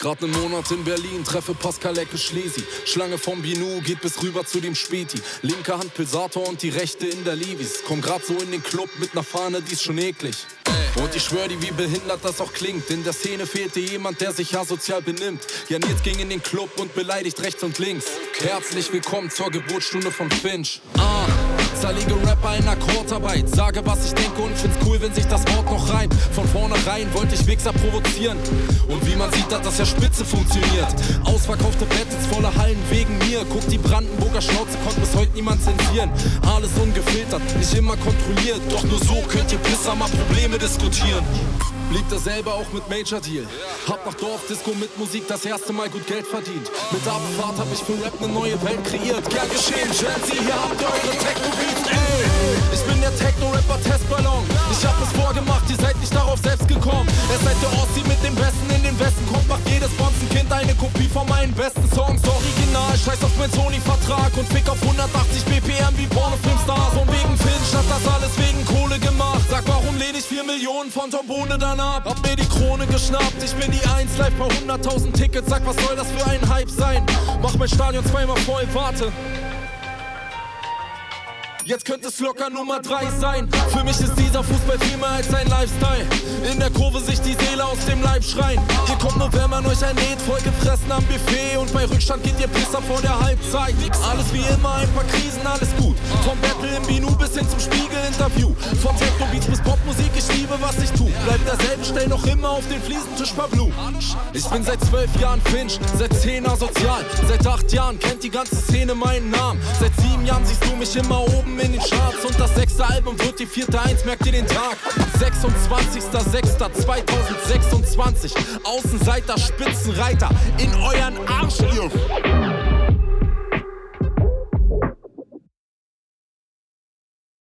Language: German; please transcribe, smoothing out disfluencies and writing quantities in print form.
Grad 'nen Monat in Berlin, treffe Pascal Ecke Schlesi. Schlange vom Binu geht bis rüber zu dem Späti. Linke Hand Pulsator und die rechte in der Levis. Komm grad so in den Club mit ner Fahne, die ist schon eklig. Und ich schwör dir, wie behindert das auch klingt. In der Szene fehlte jemand, der sich asozial benimmt. Ja, Nils ging in den Club und beleidigt rechts und links. Herzlich willkommen zur Geburtsstunde von Finch. Zerlege Rapper in Akkordarbeit. Sage, was ich denke und find's cool, wenn sich das Wort noch reimt. Von vornherein wollte ich Wichser provozieren. Und wie man sieht, hat das ja spitze funktioniert. Ausverkaufte Battles, volle Hallen wegen mir. Guck, die Brandenburger Schnauze konnte bis heute niemand zensieren. Alles ungefiltert, nicht immer kontrolliert. Doch nur so könnt ihr Pisser mal Probleme diskutieren. Blieb da selber auch mit Major Deal. Hab nach Dorfdisco mit Musik das erste Mal gut Geld verdient. Mit Abfahrt hab ich für Rap ne neue Welt kreiert. Gern geschehen, Gen Z, hier habt ihr eure Techno-Beats, ey. Ich bin der Techno-Rapper Testballon. Ich hab es vorgemacht, ihr seid nicht darauf selbst gekommen. Ihr seid der Ossi mit dem Besten in den Westen. Kommt, macht jedes Bonzenkind eine Kopie von meinen besten Songs. Original, scheiß auf meinen Sony-Vertrag und fick auf 180 BPM wie Pornofilmstars. Und wegen Finch hat das alles wegen Kohle gemacht. Sag, warum lehne ich 4 Millionen von Tombone danach? Hab mir die Krone geschnappt, ich bin die 1 live bei 100.000 Tickets. Sag, was soll das für ein Hype sein? Mach mein Stadion zweimal voll, warte. Jetzt könnte es locker Nummer 3 sein. Für mich ist dieser Fußball viel mehr als ein Lifestyle. In der Kurve sich die Seele aus dem Leib schreien. Ihr kommt nur, wenn man euch ernährt, vollgefressen am Buffet. Und bei Rückstand geht ihr Pisser vor der Halbzeit. Alles wie immer, ein paar Krisen, alles gut. Vom Battle im Binu bis hin zum Spiegel-Interview. Von Techno-Beats bis Popmusik, ich liebe, was ich tu. Bleib derselben, stell noch immer auf den Fliesentisch Pablo. Ich bin seit 12 Jahren Finch, seit 10 asozial. Seit 8 Jahren kennt die ganze Szene meinen Namen. Seit 7 Jahren siehst du mich immer oben in den Charts. Und das 6. Album wird die 4.1, merkt ihr den Tag. 26.06.2026. Außenseiter, Spitzenreiter in euren Arsch, ihr